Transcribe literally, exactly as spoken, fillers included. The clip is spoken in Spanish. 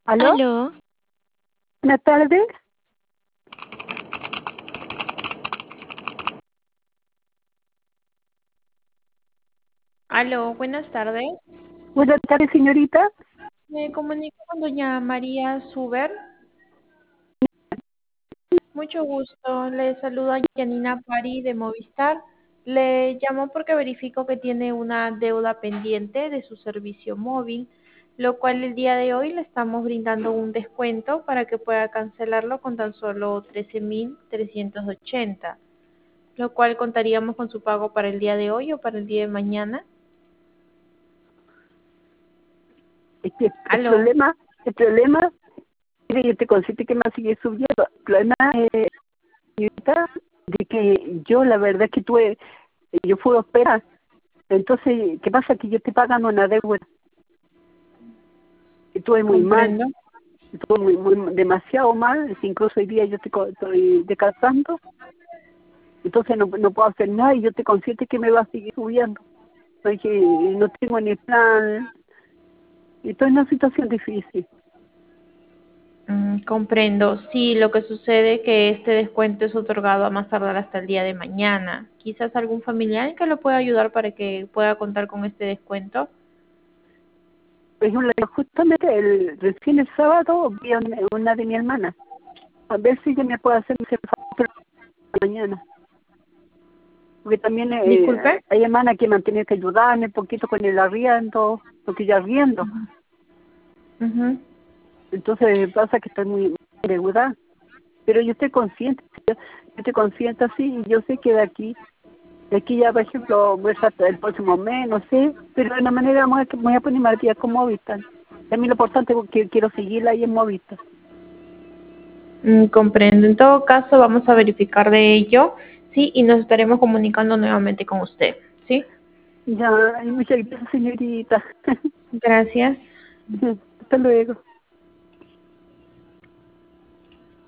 ¿Aló? Aló, Buenas tardes. Aló, buenas tardes. Buenas tardes, señorita. Me comunico con doña María Suber. Mucho gusto. Le saluda Yanina Pari de Movistar. Le llamo porque verifico que tiene una deuda pendiente de su servicio móvil, lo cual el día de hoy le estamos brindando un descuento para que pueda cancelarlo con tan solo trece mil trescientos ochenta, lo cual contaríamos con su pago para el día de hoy o para el día de mañana. Es que el Aló. problema, el problema, mire, yo te consciente que más sigue subiendo. El problema, eh, señorita, de que yo la verdad es que tuve, yo fui a operar. Entonces, ¿qué pasa? Que yo estoy pagando una deuda. Estuve muy mal, Comprendo. estuve muy, muy, demasiado mal. Incluso hoy día yo estoy, co- estoy descansando. Entonces no, no puedo hacer nada y yo te consciente que me va a seguir subiendo. Porque no tengo ni plan. Y estoy en una situación difícil. Mm, comprendo. Sí, lo que sucede es que este descuento es otorgado a más tardar hasta el día de mañana. Quizás algún familiar que lo pueda ayudar para que pueda contar con este descuento. Por ejemplo, justamente el, recién el sábado vi a una, una de mi hermana. A ver si ella me puede hacer ese favor mañana. Porque también eh, Disculpe. hay hermanas que me han tenido que ayudarme un poquito con el arriendo, porque yo arriendo. Ujú. Entonces pasa que estoy muy endeudada. Pero yo estoy consciente, yo, yo estoy consciente así, y yo sé que de aquí, de aquí ya, por ejemplo, voy a estar el próximo mes, no sé, pero de una manera me voy a, me voy a poner más día con Movistar. A mí lo importante es que quiero seguirla ahí en Movistar. Mm, comprendo. En todo caso, vamos a verificar de ello, sí, y nos estaremos comunicando nuevamente con usted, ¿sí? Ya, y muchas gracias, señorita. Gracias. Hasta luego.